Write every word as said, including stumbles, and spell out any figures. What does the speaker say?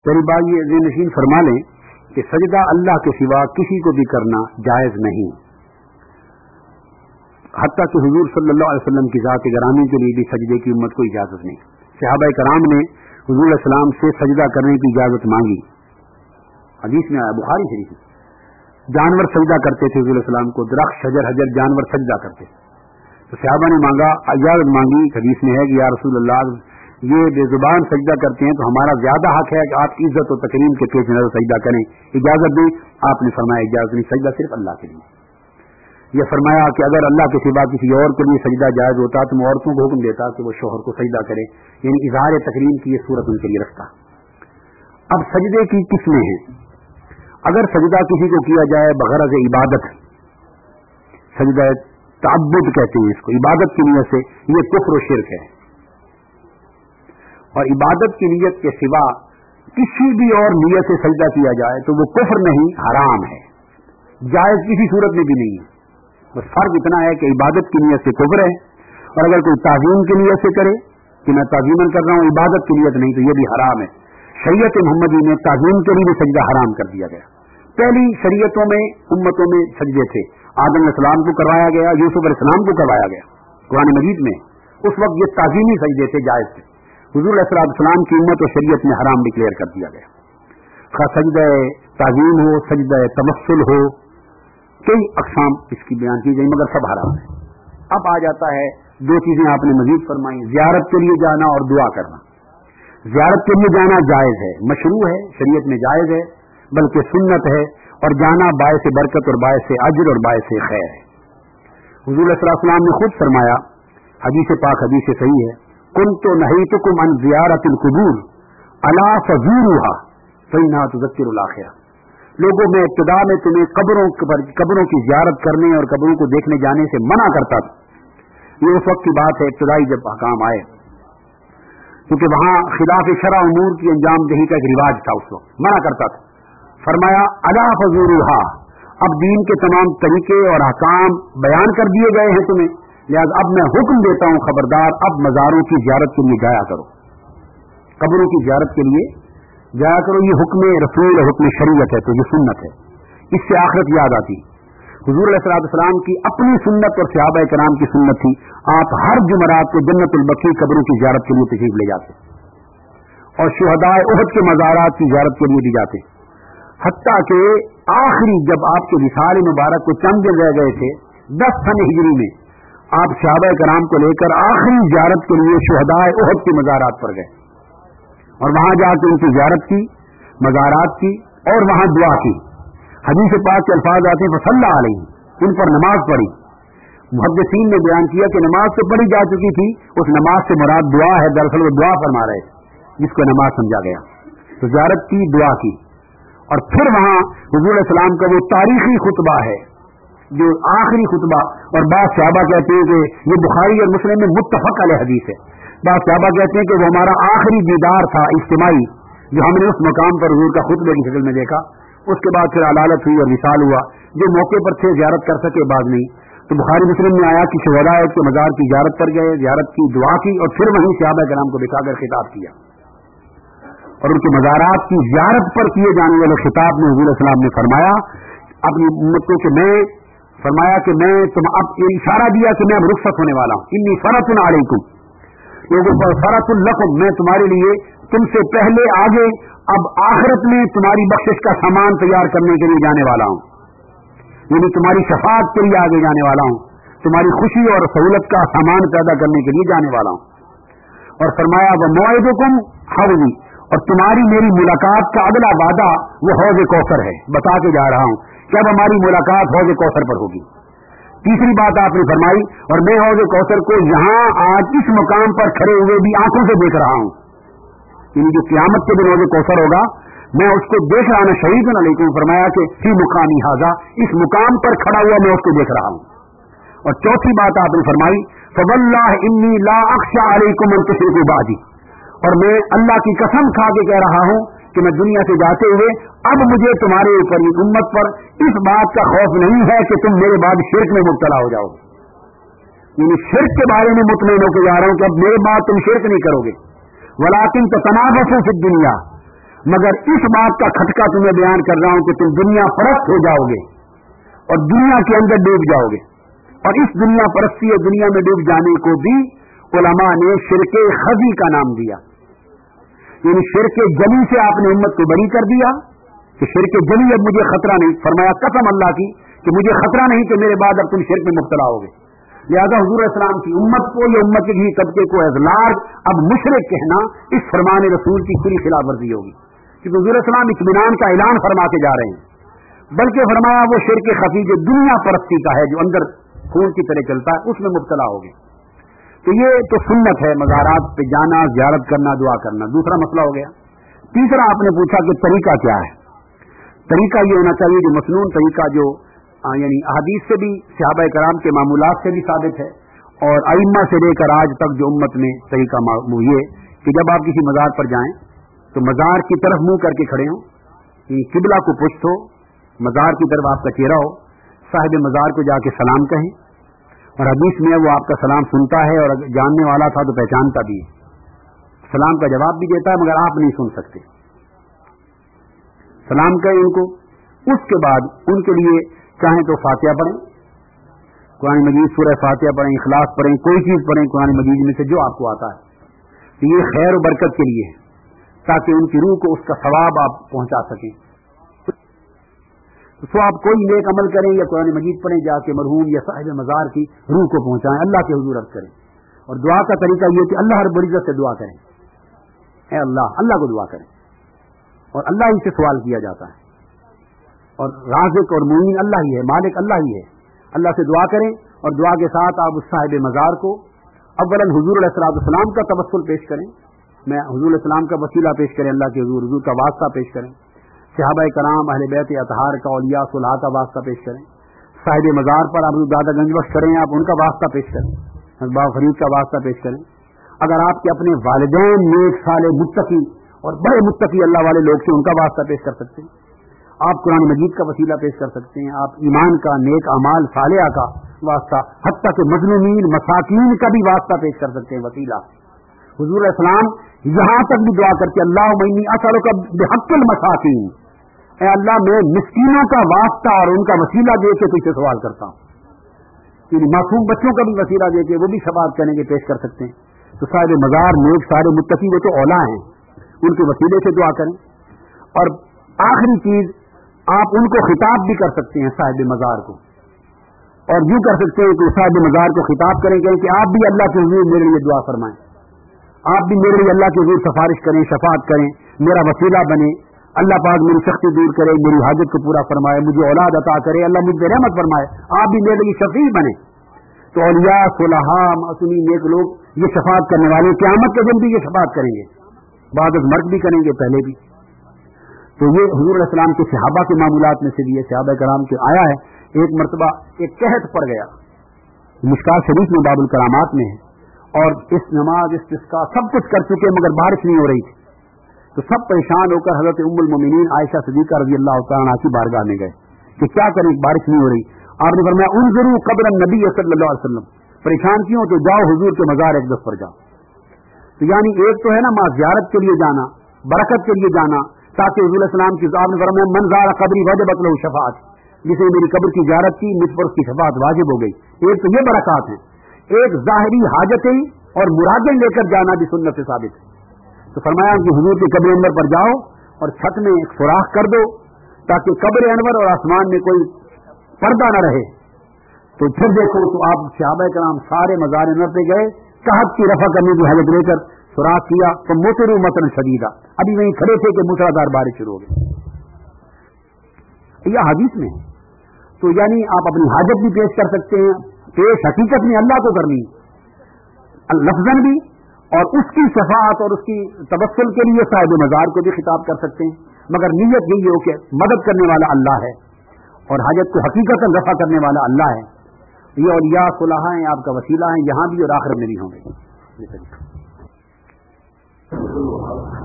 پہلی بات یہ ذہن نشین فرما لیں کہ سجدہ اللہ کے سوا کسی کو بھی کرنا جائز نہیں، حتیٰ کہ حضور صلی اللہ علیہ وسلم کی ذات گرامی کے لیے بھی سجدے کی امت کو اجازت نہیں۔ صحابہ کرام نے حضور علیہ السلام سے سجدہ کرنے کی اجازت مانگی، حدیث میں آیا بخاری شریف میں۔ جانور سجدہ کرتے تھے حضور علیہ السلام کو، درخت شجر حجر جانور سجدہ کرتے تھے، تو صحابہ نے مانگا، اجازت مانگی، حدیث میں ہے کہ یا رسول اللہ یہ بے زبان سجدہ کرتے ہیں تو ہمارا زیادہ حق ہے کہ آپ کی عزت و تکریم کے پیش نظر سجدہ کریں، اجازت دیں؟ آپ نے فرمایا اجازت نہیں، سجدہ صرف اللہ کے لیے۔ یہ فرمایا کہ اگر اللہ کے سوا کسی اور کے لیے سجدہ جائز ہوتا تو میں عورتوں کو حکم دیتا کہ وہ شوہر کو سجدہ کرے، یعنی اظہار تکریم کی یہ صورت ان کے لیے رکھتا۔ اب سجدے کی قسمیں ہیں۔ اگر سجدہ کسی کو کیا جائے بغرض عبادت، سجدہ تعبد کہتے ہیں اس کو، عبادت کی نیت سے، یہ کفر و شرک ہے، اور عبادت کی نیت کے سوا کسی بھی اور نیت سے سجدہ کیا جائے تو وہ کفر نہیں، حرام ہے، جائز کسی صورت میں بھی نہیں ہے۔ بس فرق اتنا ہے کہ عبادت کی نیت سے کفر ہے، اور اگر کوئی تعظیم کی نیت سے کرے کہ میں تعظیمن کر رہا ہوں، عبادت کی نیت نہیں، تو یہ بھی حرام ہے۔ شریعت محمدی میں تعظیم کے لیے بھی سجدہ حرام کر دیا گیا۔ پہلی شریعتوں میں امتوں میں سجدے تھے، آدم علیہ السلام کو کروایا گیا، یوسف علیہ السلام کو کروایا گیا قرآن مجید میں، اس وقت یہ تعظیمی سجدے تھے، جائز تھے۔ حضور علیہ السلام کی امت و شریعت میں حرام ڈکلیئر کر دیا گیا، خواہ سجدہ تعظیم ہو، سجدہ تمثل ہو، کئی اقسام اس کی بیان کی گئی، مگر سب حرام ہے۔ اب آ جاتا ہے دو چیزیں آپ نے مزید فرمائی، زیارت کے لیے جانا اور دعا کرنا۔ زیارت کے لیے جانا جائز ہے، مشروع ہے، شریعت میں جائز ہے، بلکہ سنت ہے، اور جانا باعث برکت اور باعث اجر اور باعث خیر ہے۔ حضور علیہ السلام نے خود فرمایا، حدیث پاک حدیث صحیح ہے، کنت نہیتکم عن زیارت القبور الا فزوروها فانها تذکر الاخرہ۔ لوگوں میں ابتدا میں تمہیں قبروں پر قبروں کی زیارت کرنے اور قبروں کو دیکھنے جانے سے منع کرتا تھا۔ یہ اس وقت کی بات ہے ابتدائی جب حکام آئے، کیونکہ وہاں خلاف شرع امور کی انجام دہی کا ایک رواج تھا، اس وقت منع کرتا تھا۔ فرمایا الا فزوروها، اب دین کے تمام طریقے اور احکام بیان کر دیے گئے ہیں تمہیں، لہذا اب میں حکم دیتا ہوں، خبردار اب مزاروں کی زیارت کے لیے جایا کرو، قبروں کی زیارت کے لیے جایا کرو۔ یہ حکم رسول اور حکم شریعت ہے، تو یہ سنت ہے، اس سے آخرت یاد آتی۔ حضور علیہ السلام کی اپنی سنت اور صحابہ کرام کی سنت تھی، آپ ہر جمعرات کو جنت البقیع قبروں کی زیارت کے لیے تشریف لے جاتے، اور شہداء احد کے مزارات کی زیارت کے لیے بھی جاتے، حتیٰ کہ آخری جب آپ کے وصال مبارک کو چند دن رہ گئے تھے، دس سن ہجری میں، آپ صحابہ کرام کو لے کر آخری زیارت کے لیے شہداء احد کے مزارات پر گئے، اور وہاں جا کے ان کی زیارت کی، مزارات کی، اور وہاں دعا کی۔ حدیث پاک کے الفاظ آتے ہیں فصلی علیہ، ان پر نماز پڑھی۔ محدثین نے بیان کیا کہ نماز تو پڑھی جا چکی تھی، اس نماز سے مراد دعا ہے، دراصل وہ دعا فرما رہے تھے جس کو نماز سمجھا گیا۔ تو زیارت کی، دعا کی، اور پھر وہاں حضور علیہ السلام کا وہ تاریخی خطبہ ہے جو آخری خطبہ، اور بعض صحابہ کہتے ہیں کہ یہ بخاری اور مسلم میں متفق علیہ حدیث ہے، بعض صحابہ کہتے ہیں کہ وہ ہمارا آخری دیدار تھا اجتماعی جو ہم نے اس مقام پر حضور کا خطبے کی شکل میں دیکھا۔ اس کے بعد پھر علالت ہوئی اور وصال ہوا، جو موقع پر تھے زیارت کر سکے، بعد نہیں۔ تو بخاری مسلم میں آیا کہ شہداء کے مزار کی زیارت پر گئے، زیارت کی، دعا کی، اور پھر وہیں صحابہ کرام کو بٹھا کر خطاب کیا، اور ان کے مزارات کی زیارت پر کیے جانے والے خطاب میں حضور علیہ السلام نے فرمایا اپنی امت کو کہ میں فرمایا کہ میں تم اب یہ اشارہ دیا کہ میں اب رخصت ہونے والا ہوں، انی فرۃ علیکم، لوگوں پر فرۃ لکم، میں تمہارے لیے تم سے پہلے آگے اب آخرت میں تمہاری بخشش کا سامان تیار کرنے کے لیے جانے والا ہوں، یعنی تمہاری شفاعت کے لیے آگے جانے والا ہوں، تمہاری خوشی اور سہولت کا سامان پیدا کرنے کے لیے جانے والا ہوں۔ اور فرمایا وموعدکم حوضی، اور تمہاری میری ملاقات کا اگلا وعدہ وہ حوض کوثر ہے، بتا کے جا رہا ہوں کہ اب ہماری ملاقات حوض کوثر پر ہوگی۔ تیسری بات آپ نے فرمائی اور میں حوض کوثر کو یہاں آج اس مقام پر کھڑے ہوئے بھی آنکھوں سے دیکھ رہا ہوں، یعنی جو قیامت کے دن حوض کوثر ہوگا میں اس کو دیکھ رہا ہوں، شہید علیکم، فرمایا کہ فی مقامی ھذا، اس مقام پر کھڑا ہوا میں اس کو دیکھ رہا ہوں۔ اور چوتھی بات آپ نے فرمائی فواللہ انی لا اخشى علیکم ان تشرکوا بعدی، اور میں اللہ کی قسم کھا کے کہہ رہا ہوں کہ میں دنیا سے جاتے ہوئے اب مجھے تمہارے اوپر امت پر اس بات کا خوف نہیں ہے کہ تم میرے بعد شرک میں مبتلا ہو جاؤ، یعنی شرک کے بارے میں مطمئن ہو کے جا رہا ہوں کہ اب میرے بعد تم شرک نہیں کرو گے، ولکن تتنافسوا فی الدنیا، مگر اس بات کا खटका तुम्हें बयान कर रहा हूं कि तुम दुनिया परस्त हो जाओगे और दुनिया के अंदर डूब जाओगे। और इस दुनिया परस्ती और दुनिया में डूब जाने को भी उलमा ने शिरके खजी का नाम दिया, यानी शिरके जली से आपने उम्मत को बरी कर दिया कि शिरके जली अब मुझे खतरा नहीं। फरमाया कसम अल्लाह की कि मुझे खतरा नहीं कि मेरे बाद अब तुम शिरक में मुब्तला होगे। लिहाजा हुजूर इस्लाम की उम्मत को या उम्मत के किसी तबके को अज़लार अब मुशरिक कहना इस फरमान रसूल की खुली खिलाफ वर्जी होगी, क्योंकि हुजूर इस्लाम इत्मीनान का ऐलान फरमा के जा रहे हैं, बल्कि फरमाया वो शिरक खफी जो दुनिया परस्ती का है, जो अंदर खून की तरह चलता है, उसमें मुब्तला होगी। तो ये तो सुन्नत है, मज़ारात पे जाना, ज़ियारत करना, दुआ करना। दूसरा मसला हो गया। तीसरा आपने पूछा कि तरीका क्या है। तरीका ये होना चाहिए जो मसनून तरीका, जो यानी अहदीस से भी, सहाबा कराम के मामूलात से भी साबित है, और अइम्मा से लेकर आज तक जो उम्मत में तरीका ये कि जब आप किसी मज़ार पर जाएं तो मज़ार की तरफ मुंह करके खड़े हों, किबला को पुश्त हो, मज़ार की तरफ आपका चेहरा हो, साहिब मज़ार को जाके सलाम कहें, और हदीस में वो आपका सलाम सुनता है और जानने वाला था तो पहचानता भी है, सलाम का जवाब भी देता है, मगर आप नहीं सुन सकते। सलाम कहें उनको, उसके बाद उनके लिए चाहे तो फातिहा पढ़ें, कुरान मजीद सूरह फातिहा पढ़ें, इखलास पढ़ें, कोई चीज पढ़ें कुरान मजीद में से जो आपको आता है, तो ये खैर और बरकत के लिए है, ताकि उनकी रूह को उसका सवाब आप पहुंचा सकें। तो आप कोई नेक अमल करें या कुरान मजीद पढ़ें, जाके मरहूम या साहिब मज़ार की रूह को पहुंचाएं, अल्लाह के हुजूर अर्ज़ करें। और दुआ का तरीका ये कि अल्लाह रब्बुल इज़्ज़त से दुआ करें, ऐ अल्लाह, अल्लाह को दुआ करें, और अल्लाह ही से सवाल किया जाता है, और राज़िक और मुईन अल्लाह ही है, मालिक अल्लाह ही है। अल्लाह से दुआ करें, और दुआ के साथ आप उस साहिब मज़ार को अव्वलन हुजूर अलैहिस्सलाम का तवस्सुल पेश करें, मैं हुजूर अलैहिस्सलाम का वसीला पेश करें, अल्लाह के हुजूर हुजूर का वास्ता पेश करें, सहाबा कराम अहले बैत अतहार का औलिया सुलहा का वास्ता पेश करें, साहिब मज़ार पर आप दादा गंजबख्श करें, आप उनका वास्ता पेश करें, बाबा फरीद का वास्ता पेश करें। अगर आपके अपने वालिदैन नेक साले मुत्तकी और बड़े मुत्तकी अल्लाह वाले लोग थे, उनका वास्ता पेश कर सकते हैं, आप कुरान मजीद का वसीला पेश कर सकते हैं, आप ईमान का, नेक अमाल सालिहा का वास्ता, हत्ता के मजलूमीन मसाकीन का भी वास्ता पेश कर सकते हैं, वसीला। हुजूर इस्लाम यहां तक भी दुआ करके अल्लाह मईनी असअलुका बिहक्किल मसाकीन, ऐ अल्लाह मैं मिस्कीनों का वास्ता और उनका वसीला दे के तुझसे सवाल करता हूं। यानी मासूम बच्चों का भी वसीला दे के वो भी शफाअत करने के पेश कर सकते हैं। तो साहिब मज़ार नेक सारे मुत्तकी वो तो औला हैं, उनके वसीले से दुआ करें। और आखिरी चीज, आप उनको खिताब भी कर सकते हैं साहिब मज़ार को, और यूं कर सकते हैं कि साहिब मज़ार को खिताब करें कि आप भी अल्लाह के हुजूर मेरे लिए दुआ फरमाएं, आप भी मेरे लिए अल्लाह के हुजूर सिफारिश करें, शफाअत करें, मेरा वसीला बने, अल्लाह पाक मेरी सख्ती दूर करे, मेरी हाजत को पूरा फरमाए, मुझे औलाद अता करे, अल्लाह मुझ पर रहमत फरमाए, आप भी मेरे लिए शफी बने। तो औलिया सुलहा मासूमी नेक लोग ये शफाअत करने वाले क़यामत के दिन भी ये शफाअत करेंगे, बाद मर्ग भी करेंगे, पहले भी। तो ये हुजूर अलैहिस्सलाम के सहाबा के मामूलात में से भी है, सहाबा कराम के आया है। एक मरतबा एक कहत पड़ गया, मिशकात शरीफ में बाबुल करामात में है, और इस नमाज इस्तिस्का सब कुछ कर चुके मगर बारिश नहीं हो रही थी, तो सब परेशान होकर हजरत उम्मुल मोमिनीन आयशा सिद्दीक़ा रज़ी अल्लाह तआला अन्हा की बारगाह में गए कि क्या करें, बारिश नहीं हो रही। आपने फरमाया उन्ज़ुरू क़ब्र नबी सल्लल्लाहु अलैहि वसल्लम, परेशान क्यों, तो जाओ हुजूर के मज़ार अक़दस पर जाओ। तो यानी एक तो है ना मां ज़ियारत के लिए जाना, बरकत के लिए जाना, ताकि हुजूर इस्लाम की आपने फरमाया मन ज़ारा क़ब्री वजबत लहू शफ़ाअत, जिसे मेरी कब्र की ज़ियारत की मुझ पर उसकी शफ़ाअत वाजिब हो गई। एक तो ये बरक़ात है, एक ज़ाहिरी हाजतें और मुरादें लेकर जाना भी सुन्नत से साबित है। तो फरमाया कि हुजूर की कब्र अनवर पर जाओ और छत में एक सुराख कर दो ताकि कब्र अनवर और आसमान में कोई पर्दा न रहे। तो फिर देखो तो आप सहाबा कराम सारे मज़ार अनवर पे गए, कहत की रफा करने की हालत लेकर सुराख किया, तो मोतरू मतन शदीदा, अभी वहीं खड़े थे कि मूसलाधार बारिश शुरू हो गई। यह हदीस में है। तो यानी आप अपनी हाजत भी पेश कर सकते हैं, पेश हकीकत में अल्लाह को करनी लफ्ज़न भी, और उसकी शफाअत और उसकी तबस्सुल के लिए साहिब मज़ार को भी खिताब कर सकते हैं, मगर नीयत यही हो कि मदद करने वाला अल्लाह है और हाजत को हकीकतन रफा करने वाला अल्लाह है। ये औलिया सुलहा हैं, आपका वसीला है, यहां भी और आखिर में भी होंगे।